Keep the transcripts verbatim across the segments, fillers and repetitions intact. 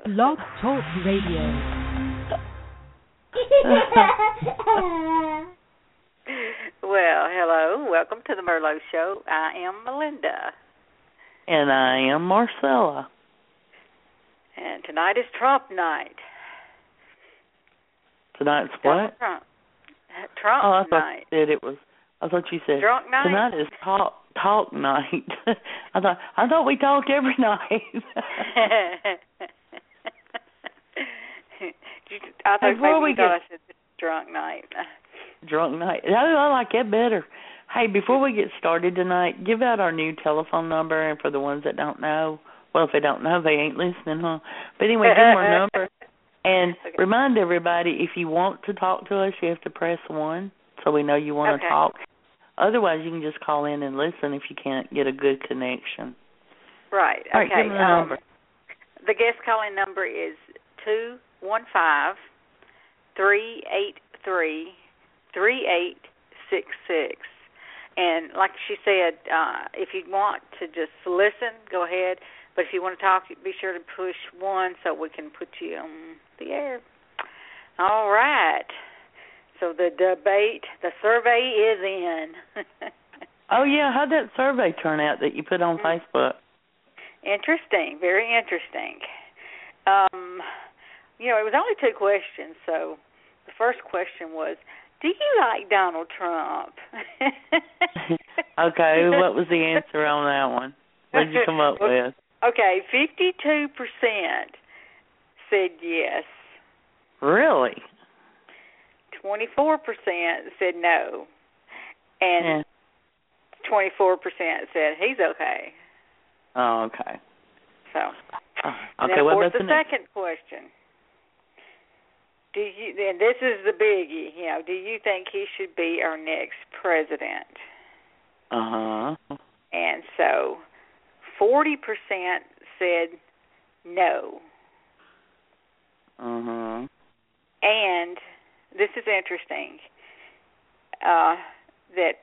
Blog Talk Radio. Well, hello. Welcome to the Merlot Show. I am Melinda. And I am Marcella. And tonight is Trump night. Tonight's Donald what? Trump. Trump oh, I thought night. you said it was. I thought you said Drunk night. Tonight is talk talk night. I thought I thought we talked every night. I thought Before maybe we you thought get, I said drunk night. Drunk night. I, I like it better. Hey, before we get started tonight, give out our new telephone number, and for the ones that don't know, well, if they don't know, they ain't listening, huh? But anyway, give them our number. And okay. Remind everybody, if you want to talk to us, you have to press one so we know you want okay. to talk. Otherwise, you can just call in and listen if you can't get a good connection. Right. All right, okay. give them the um, number. The guest calling number is two one five, three eight three, three eight six six. And like she said, uh, if you want to just listen, go ahead. But if you want to talk, be sure to push one so we can put you on the air. All right. So the debate, the survey is in. Oh, yeah. How'd that survey turn out that you put on mm-hmm. Facebook? Interesting. Very interesting. Um, you know, it was only two questions. So the first question was, do you like Donald Trump? Okay. What was the answer on that one? What did you come up well, with? Okay. fifty-two percent said yes. Really? twenty-four percent said no, and yeah. twenty-four percent said he's okay. Oh, okay. So, oh, okay. And then, of what course, about the, the second next? question. Do you? And this is the biggie. You know, do you think he should be our next president? Uh huh. And so, forty percent said no. Uh huh. And this is interesting, uh, that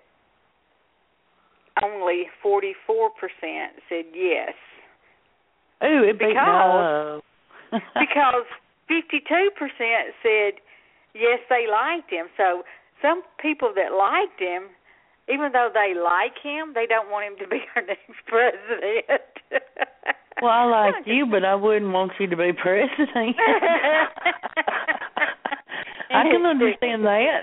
only forty-four percent said yes. Ooh, it beat because, no. because fifty-two percent said yes, they liked him. So some people that liked him, even though they like him, they don't want him to be our next president. Well, I like you, but I wouldn't want you to be president. I can understand that.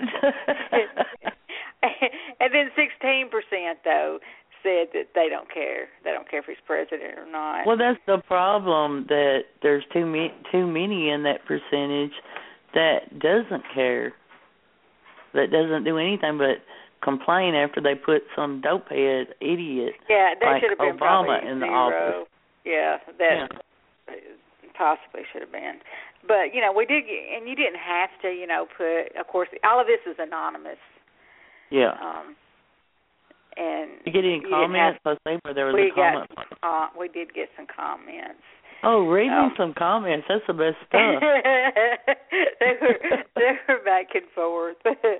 And then sixteen percent, though, said that they don't care. They don't care if he's president or not. Well, that's the problem, that there's too many, too many in that percentage that doesn't care, that doesn't do anything but complain after they put some dopehead idiot yeah, that like should have been Obama probably in the zero. office. Yeah, that yeah. possibly should have been. But, you know, we did, and you didn't have to, you know, put, of course, all of this is anonymous. Yeah. Um, and you get any you comments? Have, I think where there was we a comment. Got, uh, we did get some comments. Oh, read um, me some comments. That's the best stuff. they were they were back and forth.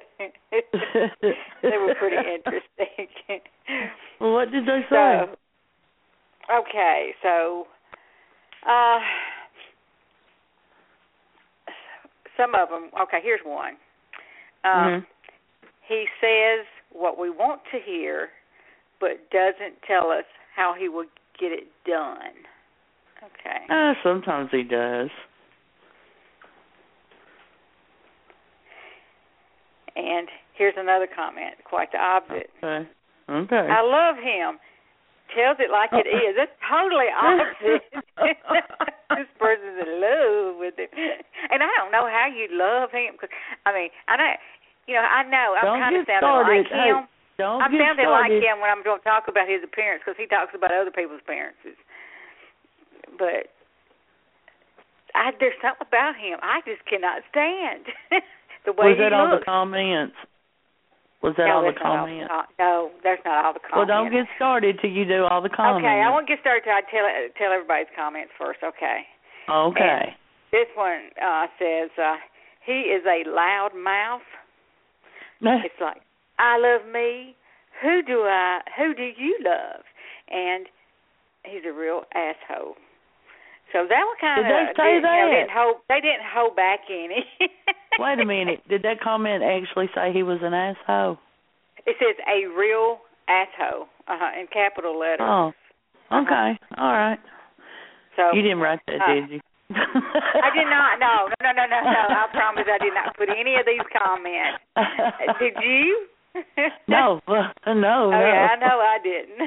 They were pretty interesting. Well, what did they say? So, okay, so uh, some of them. Okay, here's one. Um, mm-hmm. He says what we want to hear, but doesn't tell us how he will get it done. Okay. Uh, sometimes he does. And here's another comment, quite the opposite. Okay. Okay. I love him. Tells it like it is. That's totally opposite. This person's in love with him. And I don't know how you love him. Cause, I mean, I know, you know, I know I'm kind of sounding started. like him. Hey, don't I'm get sounding started. like him when I'm going to talk about his appearance because he talks about other people's appearances. But I, there's something about him I just cannot stand. The way Was that he all looks. the comments? Was that no, all the not comments? All, no, there's not all the comments. Well, don't get started till you do all the comments. Okay, I won't get started till I tell tell everybody's comments first. Okay. Okay. And this one uh, says uh, he is a loud mouth. It's like, I love me. Who do I? Who do you love? And he's a real asshole. So that was kind of. Did they say did, that? You know, didn't hold, they didn't hold back any. Wait a minute. Did that comment actually say he was an asshole? It says a real asshole uh, in capital letters. Oh, okay. Uh-huh. All right. So you didn't write that, uh, did you? I did not. No, no, no, no, no. I promise I did not put any of these comments. Did you? No, uh, no, oh, no. yeah, I know I didn't.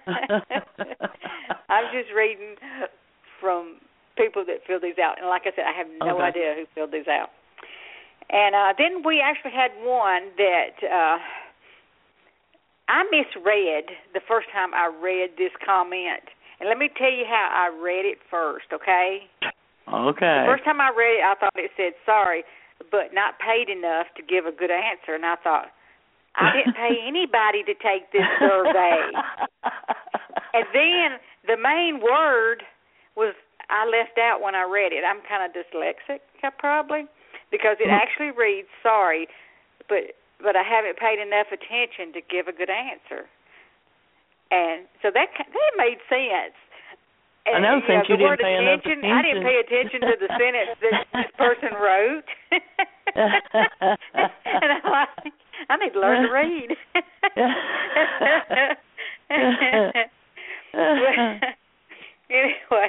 I'm just reading from people that fill these out. And like I said, I have no okay. idea who filled these out. And uh, then we actually had one that uh, I misread the first time I read this comment. And let me tell you how I read it first, okay? Okay. The first time I read it, I thought it said, sorry, but not paid enough to give a good answer. And I thought, I didn't pay anybody to take this survey. And then the main word was I left out when I read it. I'm kind of dyslexic, probably, because it actually reads, sorry, but but I haven't paid enough attention to give a good answer. And so that that made sense. And, I know, you since know, you didn't pay enough attention, attention. I didn't pay attention to the sentence that this person wrote. And I'm like, I need to learn to read. Anyway,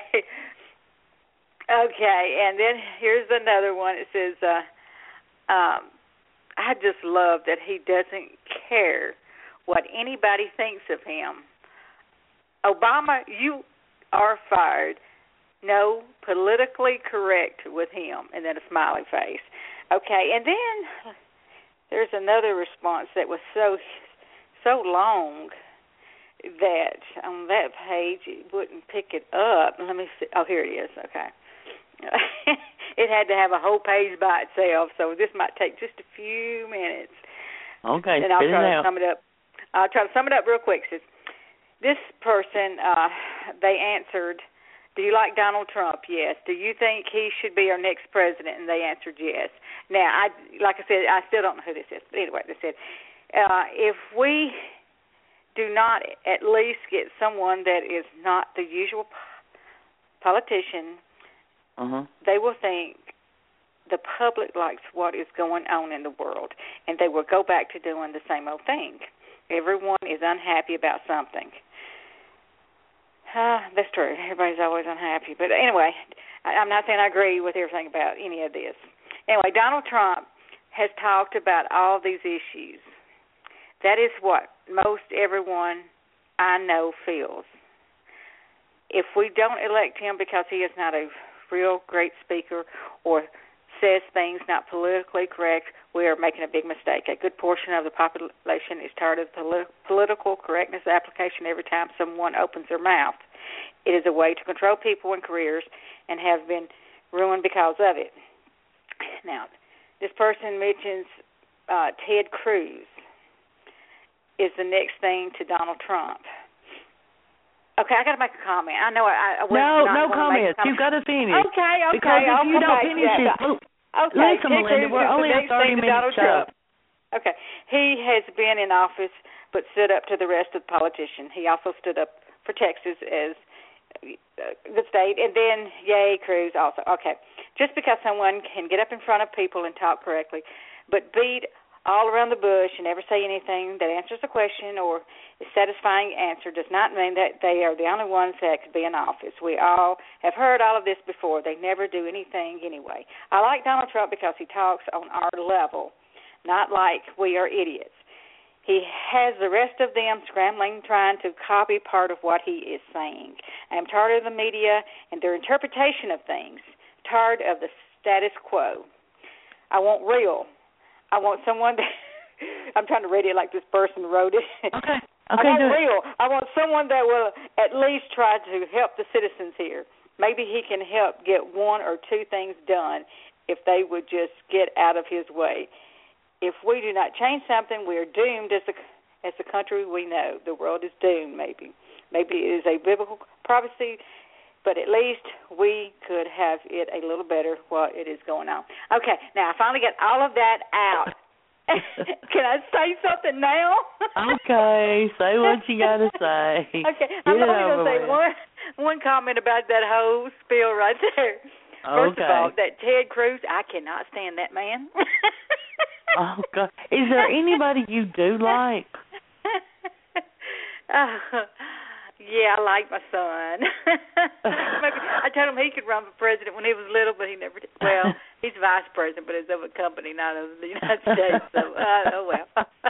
okay, and then here's another one. It says, uh, um, I just love that he doesn't care what anybody thinks of him. Obama, you are fired. No, politically correct with him, and then a smiley face. Okay, and then there's another response that was so so long that on that page it wouldn't pick it up. Let me see. Oh, here it is. Okay. It had to have a whole page by itself, so this might take just a few minutes. Okay, and I'll spit try it to out. sum it up. I'll try to sum it up real quick. It says, this person, uh, they answered, do you like Donald Trump? Yes. Do you think he should be our next president? And they answered yes. Now, I, like I said, I still don't know who this is. But anyway, they said, uh, if we do not at least get someone that is not the usual politician, uh-huh. they will think the public likes what is going on in the world, and they will go back to doing the same old thing. Everyone is unhappy about something. Uh, that's true. Everybody's always unhappy. But anyway, I, I'm not saying I agree with everything about any of this. Anyway, Donald Trump has talked about all these issues. That is what most everyone I know feels. If we don't elect him because he is not a real great speaker or says things not politically correct, we are making a big mistake. A good portion of the population is tired of the political correctness application every time someone opens their mouth. It is a way to control people and careers and have been ruined because of it. Now, this person mentions uh, Ted Cruz is the next thing to Donald Trump. Okay, I got to make a comment. I know I, I was no, not no comment. comments. You've got to finish. Okay, okay. Because if I'll you come don't back finish to it, that. well, okay, listen, Ted Melinda, Cruz we're is only the a next thing to thirty-minute Donald show. Trump. Okay, he has been in office but stood up to the rest of the politicians. He also stood up for Texas as the state, and then yay, Cruz also. Okay, just because someone can get up in front of people and talk correctly, but beat all around the bush and never say anything that answers the question or is satisfying answer does not mean that they are the only ones that could be in office. We all have heard all of this before. They never do anything anyway. I like Donald Trump because he talks on our level, not like we are idiots. He has the rest of them scrambling, trying to copy part of what he is saying. I am tired of the media and their interpretation of things, tired of the status quo. I want real. I want someone that I'm trying to read it like this person wrote it. Okay. Okay, I want do real. I want someone that will at least try to help the citizens here. Maybe he can help get one or two things done if they would just get out of his way. If we do not change something, we are doomed as a, as the country we know. The world is doomed, maybe. Maybe it is a biblical prophecy, but at least we could have it a little better while it is going on. Okay, now I finally got all of that out. Can I say something now? Okay, say what you got to say. Okay, Get I'm it only going over to say with. one. one comment about that whole spiel right there. First Okay. of all, that Ted Cruz, I cannot stand that man. Oh, God. Is there anybody you do like? uh, yeah, I like my son. Maybe, I told him he could run for president when he was little, but he never did. Well, he's vice president, but it's of a company, not of the United States. So, uh, oh, well.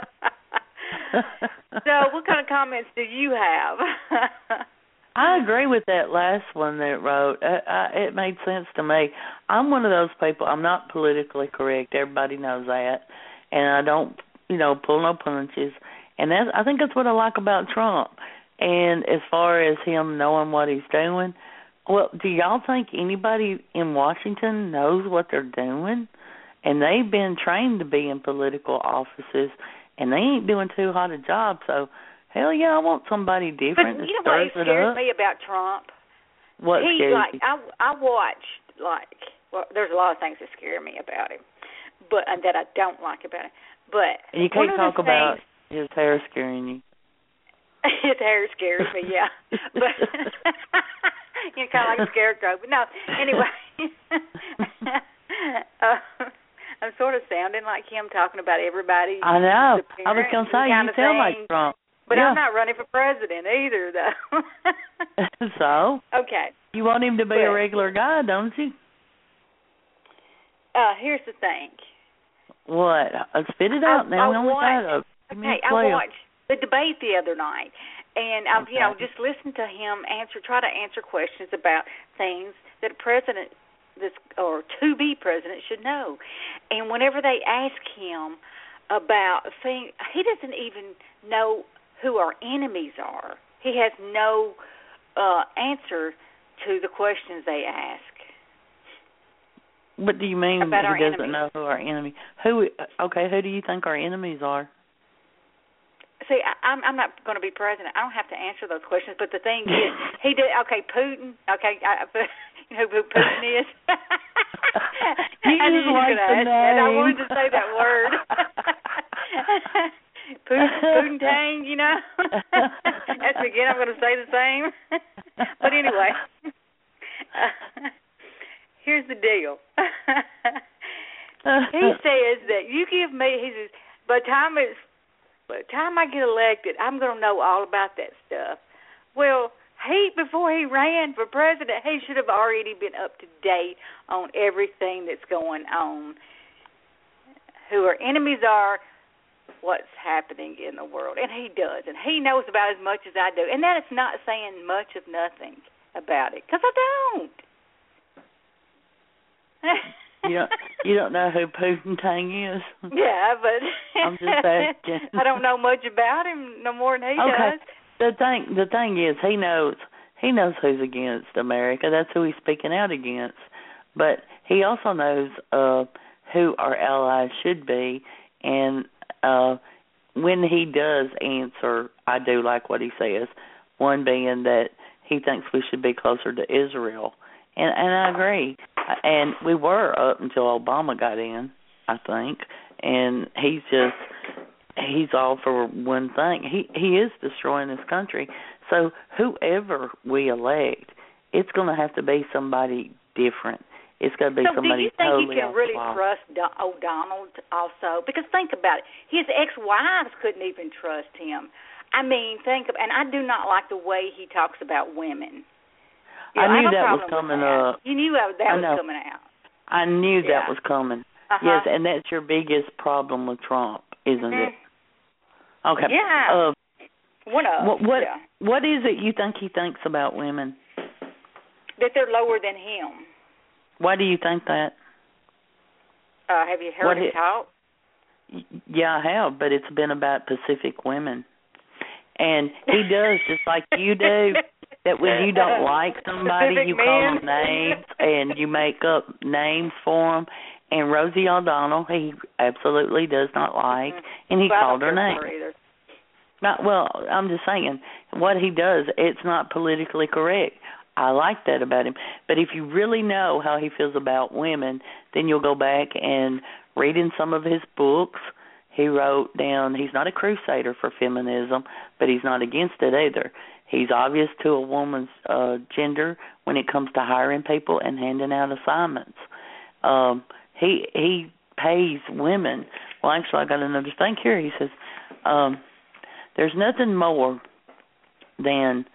So, what kind of comments do you have? I agree with that last one that wrote. I, I, it made sense to me. I'm one of those people. I'm not politically correct. Everybody knows that, and I don't, you know, pull no punches. And that's, I think that's what I like about Trump. And as far as him knowing what he's doing, well, do y'all think anybody in Washington knows what they're doing? And they've been trained to be in political offices, and they ain't doing too hot a job. So. Hell yeah, I want somebody different. But you know what scares me about Trump? What He's scares like you? I I watched like well, there's a lot of things that scare me about him, but and that I don't like about him. But and you can't talk about his hair scaring you. His hair scares me, yeah. But you know, kind of like a scarecrow. But no, anyway. uh, I'm sort of sounding like him talking about everybody. I know. I was going to say, you sound like Trump. But yeah. I'm not running for president either, though. So? Okay. You want him to be but, a regular guy, don't you? Uh, here's the thing. What? Uh, spit it out I, now. I we only watched, got a few okay, I watched the debate the other night, and I've okay. you know just listened to him answer, try to answer questions about things that a president, this or to be president, should know. And whenever they ask him about things, he doesn't even know who our enemies are. He has no uh, answer to the questions they ask. What do you mean about he our doesn't enemies? know who our enemy? Who? Okay, who do you think our enemies are? See, I, I'm I'm not going to be president. I don't have to answer those questions. But the thing is, he did. Okay, Putin. Okay, I, you know who Putin is. You I just like the name. And I wanted to say that word. Putin, Putin Tang, you know. That's again. I'm going to say the same. But anyway, uh, here's the deal. He says that you give me. He says by the time it's by the time I get elected, I'm going to know all about that stuff. Well, he before he ran for president, he should have already been up to date on everything that's going on. Who our enemies are. What's happening in the world, and he does, and he knows about as much as I do, and that is not saying much of nothing about it, because I don't. you don't. You don't know who Putin Tang is. Yeah, but I'm just asking. I don't know much about him no more than he okay. does. The thing, the thing is, he knows. He knows who's against America. That's who he's speaking out against. But he also knows uh, who our allies should be, and. Uh, when he does answer, I do like what he says, one being that he thinks we should be closer to Israel. And, and I agree. And we were up until Obama got in, I think. And he's just, he's all for one thing. He, he is destroying this country. So whoever we elect, it's going to have to be somebody different. It's got to be so somebody totally. So do you think totally you can really off. trust Do- O'Donnell also? Because think about it. His ex-wives couldn't even trust him. I mean, think of, and I do not like the way he talks about women. You I know, knew I that was coming that. up. You knew that, that I was know. coming out. I knew Yeah. that was coming. Uh-huh. Yes, and that's your biggest problem with Trump, isn't mm-hmm. it? Okay. Yeah. Uh, One of what what, yeah. what is it you think he thinks about women? That they're lower than him. Why do you think that? Uh, have you heard what him it, talk? Yeah, I have, but it's been about Pacific women. And he does, just like you do, that when you don't like somebody, Pacific you call men. them names and you make up names for them. And Rosie O'Donnell, he absolutely does not like, mm-hmm. and he well, called her name. Not well. I'm just saying what he does. It's not politically correct. I like that about him. But if you really know how he feels about women, then you'll go back and read in some of his books. He wrote down, he's not a crusader for feminism, but he's not against it either. He's obvious to a woman's uh, gender when it comes to hiring people and handing out assignments. Um, he he pays women. Well, actually, I got another thing here. He says, um, there's nothing more than,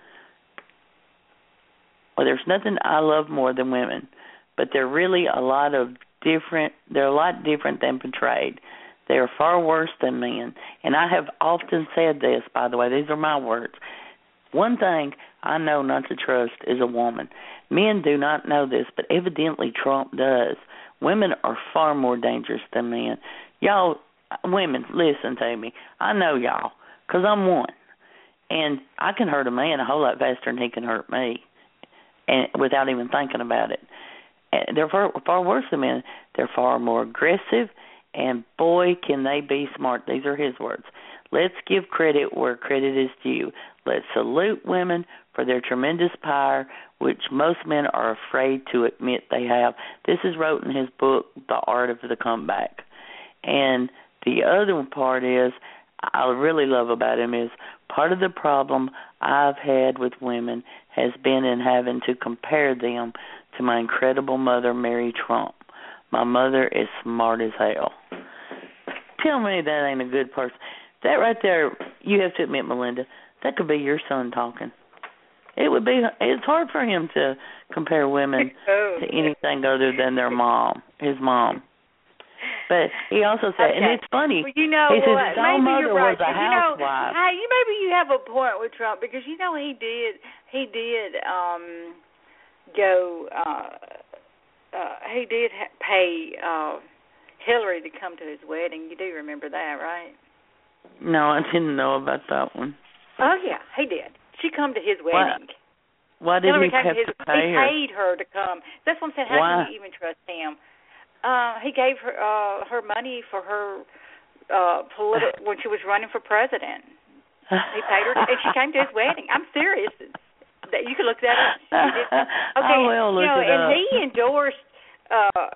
well, there's nothing I love more than women, but they're really a lot of different, they're a lot different than portrayed. They are far worse than men. And I have often said this, by the way, these are my words. One thing I know not to trust is a woman. Men do not know this, but evidently Trump does. Women are far more dangerous than men. Y'all, women, listen to me. I know y'all, because I'm one. And I can hurt a man a whole lot faster than he can hurt me, and without even thinking about it. And they're far, far worse than men. They're far more aggressive, and boy, can they be smart. These are his words. Let's give credit where credit is due. Let's salute women for their tremendous power, which most men are afraid to admit they have. This is wrote in his book, The Art of the Comeback. And the other part is, I really love about him is, part of the problem I've had with women has been in having to compare them to my incredible mother, Mary Trump. My mother is smart as hell. Tell me that ain't a good person. That right there, you have to admit, Melinda, that could be your son talking. It would be. It's hard for him to compare women oh. to anything other than their mom, his mom. But he also said, okay. and it's funny. Well, you know he says what? his own Maybe mother you're right. was a you know, housewife. hey, you maybe you have a point with Trump because you know he did. He did um, go. Uh, uh, he did ha- pay uh, Hillary to come to his wedding. You do remember that, right? No, I didn't know about that one. Oh yeah, he did. She come to his wedding. Why, why did Hillary he have his, to pay he her? He paid her to come. That's what I'm saying. How Why? can you even trust him? Uh, he gave her uh, her money for her uh, politi- when she was running for president. He paid her, and she came to his wedding. I'm serious. That you can look that up. She did. Okay, I will look you know, it and up. he endorsed uh,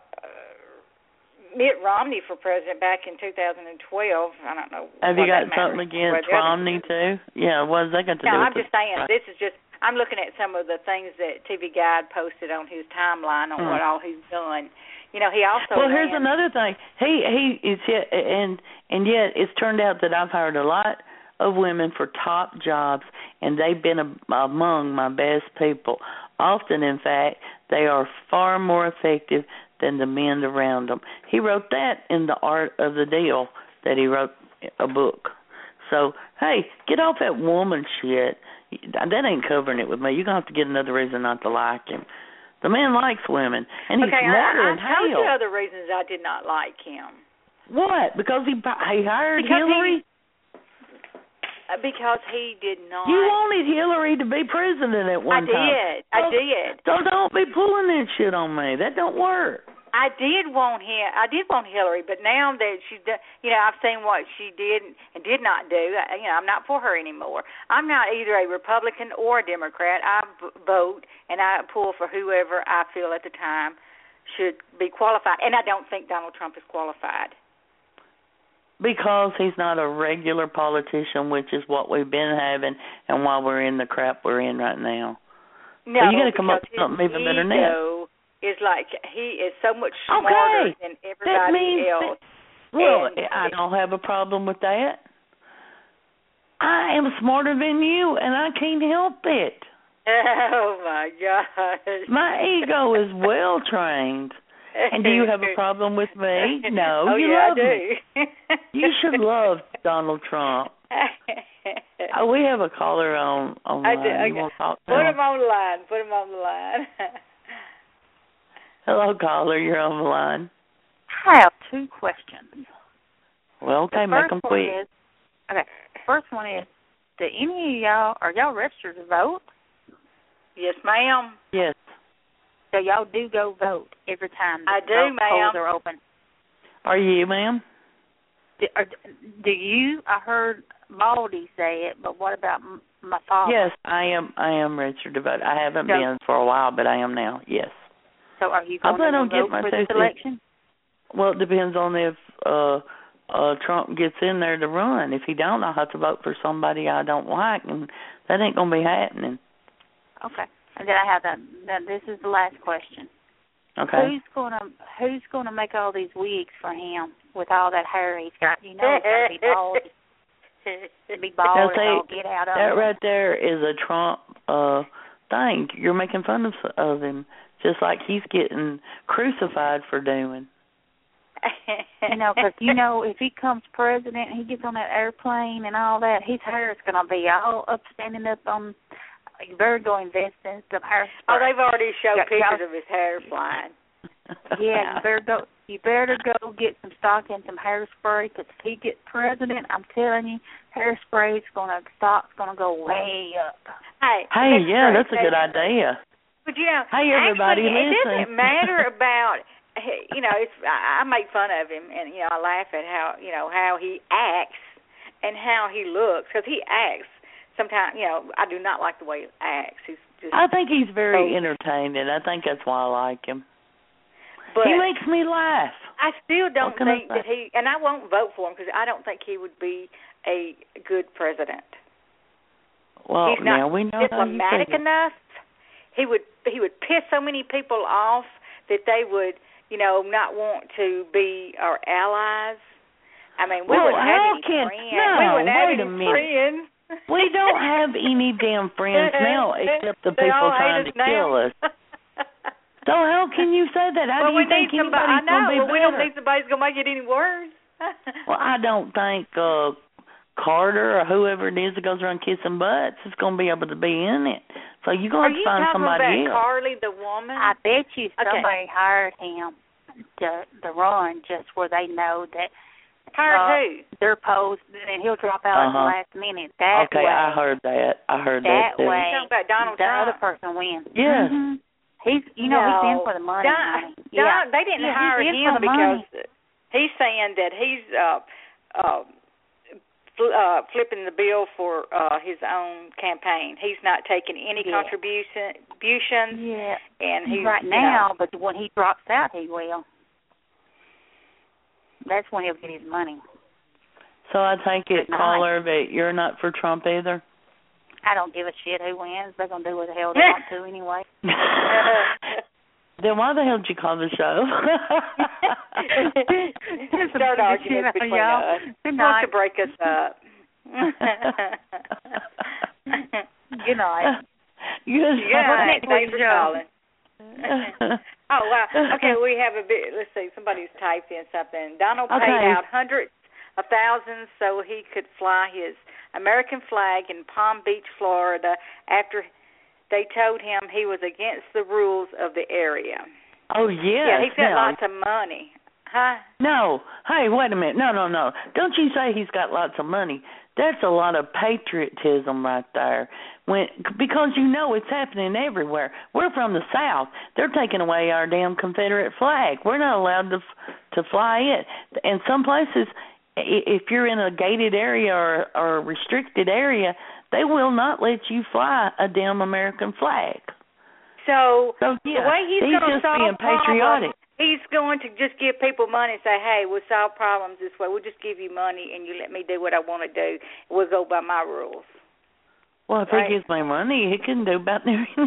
Mitt Romney for president back in two thousand twelve. I don't know. Have you got that something against Romney too? Yeah, what does that got to no, do with I'm just it? saying. This is just. I'm looking at some of the things that T V Guide posted on his timeline on mm. what all he's done. You know, he also. Well, here's ran, another thing. He he is yet, and and yet it's turned out that I've hired a lot of women for top jobs, and they've been a, among my best people. Often, in fact, they are far more effective than the men around them. He wrote that in The Art of the Deal, that he wrote a book. So, hey, get off that woman shit. That ain't covering it with me. You're going to have to get another reason not to like him. The man likes women, and he's okay, smarter I, than I told hell. you other reasons I did not like him. What? Because he he hired because Hillary? He, because he did not. You wanted Hillary to be president at one I time. did. I so, did. So don't be pulling that shit on me. That don't work. I did want him. I did want Hillary, but now that she's done, you know, I've seen what she did and did not do. I, you know, I'm not for her anymore. I'm not either a Republican or a Democrat. I v- vote and I pull for whoever I feel at the time should be qualified, and I don't think Donald Trump is qualified. Because he's not a regular politician, which is what we've been having, and why we're in the crap we're in right now. No, so you got to come up with something even better than that. Is like he is so much smarter okay. than everybody that means else. That, well, and, I don't have a problem with that. I am smarter than you, and I can't help it. Oh my gosh! My ego is well trained. And do you have a problem with me? No, oh, you yeah, love I do. me. You should love Donald Trump. Oh, we have a caller on online. I do. Okay. You want to talk to Put him? him on the line. Put him on the line. Hello, caller. You're on the line. I have two questions. Well, okay, the make first them one quick. Is, okay, the first one is, do any of y'all, are y'all registered to vote? Yes, ma'am. Yes. So y'all do go vote every time the I do, vote ma'am. polls are open? Are you, ma'am? Do, are, do you, I heard Baldy say it, but what about m- my father? Yes, I am I am registered to vote. I haven't so, been for a while, but I am now, yes. So are you going I plan to on vote getting my for this safety. election? Well, it depends on if uh, uh Trump gets in there to run. If he don't, I'll have to vote for somebody I don't like, and that ain't gonna be happening. Okay. And then I have that. Then this is the last question. Okay. Who's gonna Who's gonna make all these wigs for him with all that hair he's got? You know, he's gotta be bald. Be bald Now, and see, all get out of that it. right there is a Trump uh thing. You're making fun of of him, just like he's getting crucified for doing. You know, because you know, if he comes president, he gets on that airplane and all that, his hair is gonna be all up, standing up on. You better go invest in some hairspray. Oh, they've already showed Yeah, pictures yeah. of his hair flying. Yeah, you better go. You better go get some stock in some hairspray, because if he gets president, I'm telling you, hairspray is gonna stock's gonna go way up. Hey, Hey, yeah, great. that's a good idea. But you know, Hey, everybody, actually, it listen. doesn't matter about. You know, it's I, I make fun of him, and you know, I laugh at how you know how he acts and how he looks, because he acts. Sometimes, you know, I do not like the way he acts. He's just. I think he's very so, entertaining. I think that's why I like him. But He makes me laugh. I still don't What can I think that say? he, and I won't vote for him because I don't think he would be a good president. Well, He's not now we know how you diplomatic feel. enough. He would he would piss so many people off that they would, you know, not want to be our allies. I mean, we Well, wouldn't how have any can- friends. no, we wouldn't have wait a any minute. friends. We don't have any damn friends now except the They people all hate trying us to kill now. us. So how can you say that? How well, do you we think need somebody. I anybody's know. going to be Well, we don't better? think somebody's going to make it any worse. Well, I don't think uh, Carter or whoever it is that goes around kissing butts is going to be able to be in it. So you're Are going to you have to find talking somebody about else. Carly, the woman? I bet you Okay. somebody hired him to to run just where they know that Hired uh, who? they're posed, and he'll drop out at the Uh-huh. last minute. That Okay, way, I heard that. I heard that that too. way, You talking about Donald the Trump? other person wins. Yeah. Mhm. He's, you know, no. he's in for the money. Don, honey. Don, yeah. They didn't Yeah, hire he's in him for the because money. he's saying that he's uh, uh, fl- uh, flipping the bill for uh, his own campaign. He's not taking any Yeah. contribution, contributions, Yeah. and he's right you now, know, but when he drops out, he will. That's when he'll get his money. So I take it, Good night. caller, that you're not for Trump either? I don't give a shit who wins. They're gonna do what the hell they want to anyway. Then why the hell did you call the show? start arguments between us. Good Want night. to break us up. Good night. Good Yeah, What's next thanks week's for show? calling. Oh, wow. Okay, we have a bit. Let's see. Somebody's typed in something. Donald Okay. paid out hundreds of thousands so he could fly his American flag in Palm Beach, Florida, after they told him he was against the rules of the area. Oh, yes. Yeah, he's got now. lots of money. Huh? No. Hey, wait a minute. No, no, no. Don't you say he's got lots of money. That's a lot of patriotism right there. When because you know it's happening everywhere. We're from the South. They're taking away our damn Confederate flag. We're not allowed to to fly it. In some places, if you're in a gated area or, or a restricted area, they will not let you fly a damn American flag. So, So yeah, the way he's, he's going to just solve being patriotic. problems, he's going to just give people money and say, hey, we'll solve problems this way. We'll just give you money and you let me do what I want to do. We'll go by my rules. Well, if Right. he gives me money, he can do about anything.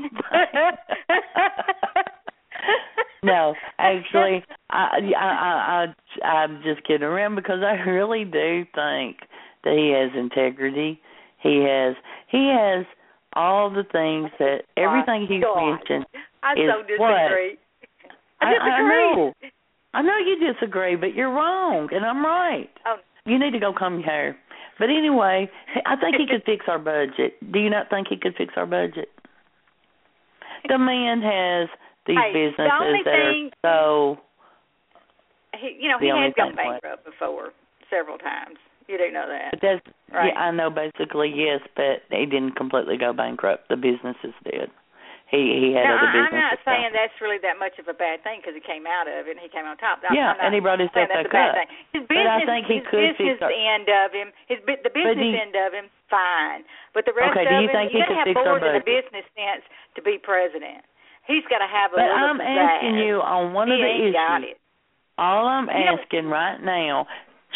No, actually, I, I, I, I, I'm just kidding around because I really do think that he has integrity. He has, he has all the things that everything he's God. mentioned I is so disagree. what. I disagree. I know. I know you disagree, but you're wrong, and I'm right. Oh. You need to go comb your hair. But anyway, I think he could fix our budget. Do you not think he could fix our budget? The man has these Hey, the businesses only that thing- are so... He, you know, The he only has gone thing- bankrupt before several times. You do know that. But that's, Right. yeah, I know basically, yes, but he didn't completely go bankrupt. The businesses did. He he had Now, other I, I'm businesses. not saying that's really that much of a bad thing because he came out of it and he came on top. I'm, Yeah, I'm not and he brought himself saying that's back a bad up. thing. His But I business, think he his could business fix our- end of him, his bu- the business he- end of him, fine. But the rest Okay, do of you him, think he you got to could have fix our more than a budget? business sense to be president. He's got to have a But little I'm pizzazz. asking you on one he of the ain't got issues. it. All I'm You know- asking right now,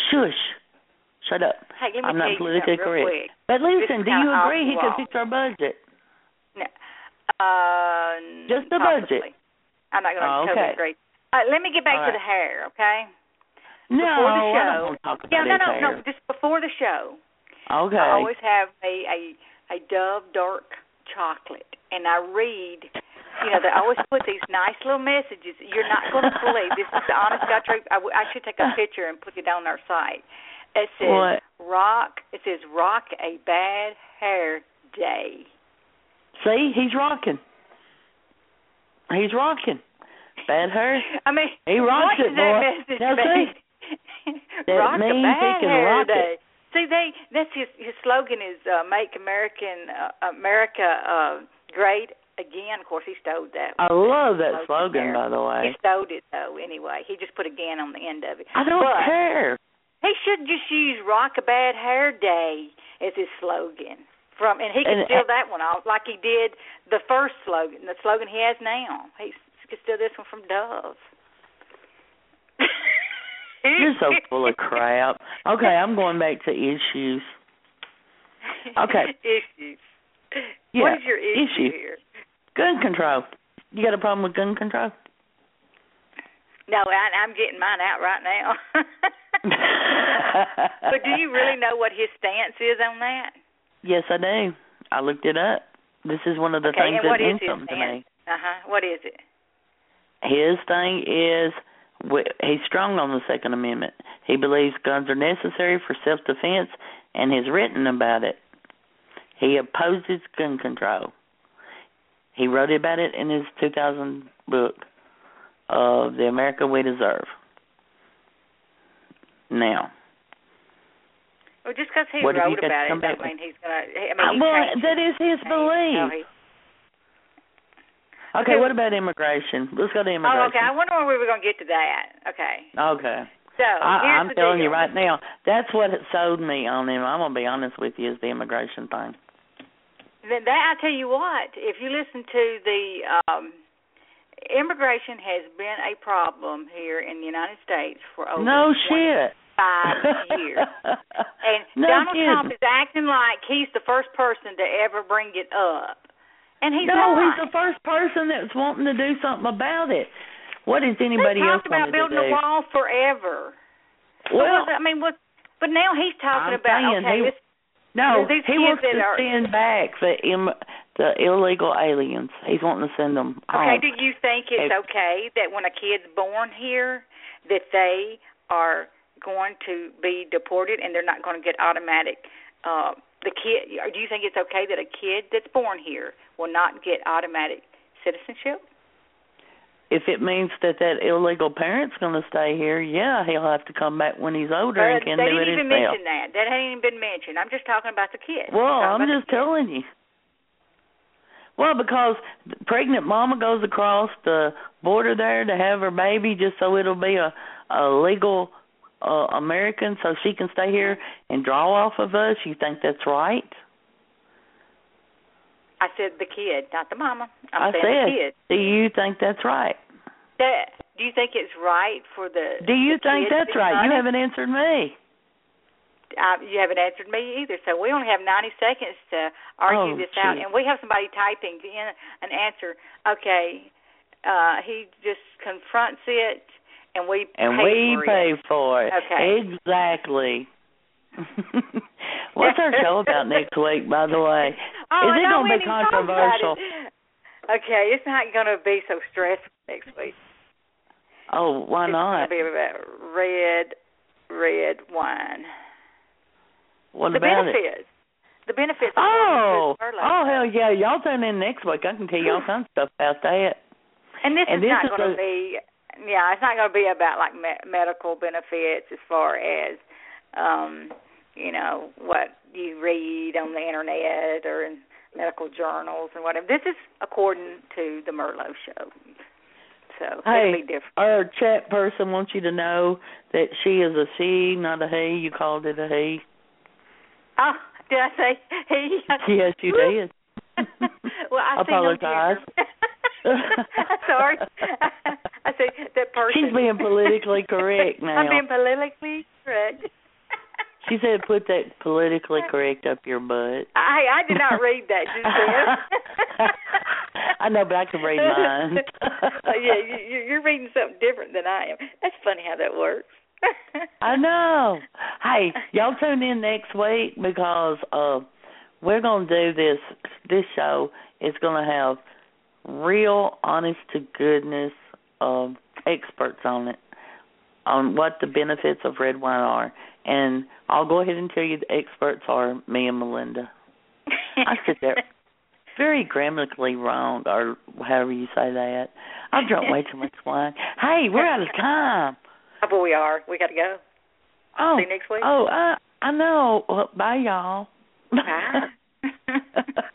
Shush. Shut up. Hey, let me I'm tell not you politically something real correct. quick. But listen, This is do you kinda agree he off the could wall. fix our budget? No. Uh, Just the possibly. budget. I'm not going to Oh, totally okay. agree. Uh, let me get back All to right. the hair, okay? No, Before the I show. don't want to talk about yeah, no, his no, hair. no. Just before the show. Okay. I always have a a a Dove dark chocolate, and I read. You know, they always put these nice little messages. You're not going to believe this is the honest God truth. I, w- I should take a picture and put it on our site. It says What? rock. It says rock a bad hair day. See, he's rocking. He's rocking. Bad hair. I mean, he rocks what it, does that boy. message Now mean? That rock a means bad he can hair rock day. it. See, they that's his his slogan is uh, "Make American uh, America uh, Great Again." Of course, he stole that. I love that slogan, slogan, by the way. He stole it though. Anyway, he just put again on the end of it. I don't but care. He should just use "Rock a Bad Hair Day" as his slogan. From and he can And, steal that one off like he did the first slogan, the slogan he has now. He can steal this one from Dove. You're so full of crap. Okay, I'm going back to issues. Okay. Issues. Yeah, what is your issue, issue. here? Gun control. You got a problem with gun control? No, I, I'm getting mine out right now. But do you really know what his stance is on that? Yes, I do. I looked it up. This is one of the okay, things and that what is means his something to stance? me. Uh-huh. What is it? His thing is, he's strong on the Second Amendment. He believes guns are necessary for self-defense and has written about it. He opposes gun control. He wrote about it in his two thousand book of The America We Deserve. Now. Well, just because he what wrote have you got about to come it back doesn't with? mean he's going to... I mean, Uh, he well, changed that it. is his belief. No, he, Okay, what about immigration? Let's go to immigration. Oh, okay. I wonder when we were going to get to that. Okay. Okay. So, I, here's I'm the telling deal. you right now, that's what it sold me on him. I'm going to be honest with you, is the immigration thing. Then that, I tell you what, if you listen to the... Um, immigration has been a problem here in the United States for over No shit. five years. And no Donald kidding. Trump is acting like he's the first person to ever bring it up. And he's no, not. he's the first person that's wanting to do something about it. What is anybody They else talked about wanting building to do? a wall forever. Well, so what, I mean, what? But now he's talking I'm about saying okay, he, this, no, these he kids wants that to are, send back the Im, the illegal aliens. He's wanting to send them Okay, home. do you think it's If, okay that when a kid's born here, that they are going to be deported and they're not going to get automatic? Uh, the kid. Do you think it's okay that a kid that's born here will not get automatic citizenship? If it means that that illegal parent's going to stay here, yeah, he'll have to come back when he's older Uh, and can they do it didn't even himself. mention that. That hadn't even been mentioned. I'm just talking about the kid. Well, I'm just just telling you. Well, because the pregnant mama goes across the border there to have her baby just so it'll be a, a legal uh, American so she can stay here and draw off of us. You think that's right? I said the kid, not the mama. I'm I saying said, the kid. do you think that's right? That, do you think it's right for the Do you the think kid to that's be right? You hunted? haven't answered me. Uh, you haven't answered me either. So we only have ninety seconds to argue Oh, this out, geez. and we have somebody typing in an answer. Okay, uh, he just confronts it, and we And pay we for pay it. for it. Okay. Exactly. What's our show about next week, by the way? Oh, Is it no, going we to be didn't talk about controversial? it. Okay, it's not going to be so stressful next week. Oh, why it's not? It's going to be about red, red wine. What the about benefits. it? The benefits. Oh, of Merlot. oh, hell yeah. Y'all tune in next week. I can tell you all kinds of stuff about that. And this and is this not is going to a, be, yeah, it's not going to be about like me- medical benefits as far as, um, you know, what you read on the internet or in medical journals and whatever. This is according to the Merlot show. So hey, it'll be different. Our chat person wants you to know that she is a she, not a he. You called it a he. Oh, did I say he? Yes, you did. Well, I apologize. Sorry. I said that person. She's being politically correct now. I'm being politically correct. correct. She said, "Put that politically correct up your butt." I I did not read that. Just said. I know, but I can read mine. Yeah, you, you're reading something different than I am. That's funny how that works. I know. Hey, y'all tune in next week because uh, we're gonna do this. This show is gonna have real, honest to goodness um, experts on it, on what the benefits of red wine are. And I'll go ahead and tell you the experts are me and Melinda. I said that very grammatically wrong, or however you say that. I've drunk way too much wine. Hey, we're out of time. Oh, boy, we are. We got to go. Oh, see you next week. Oh, I, I know. Well, bye, y'all. Bye.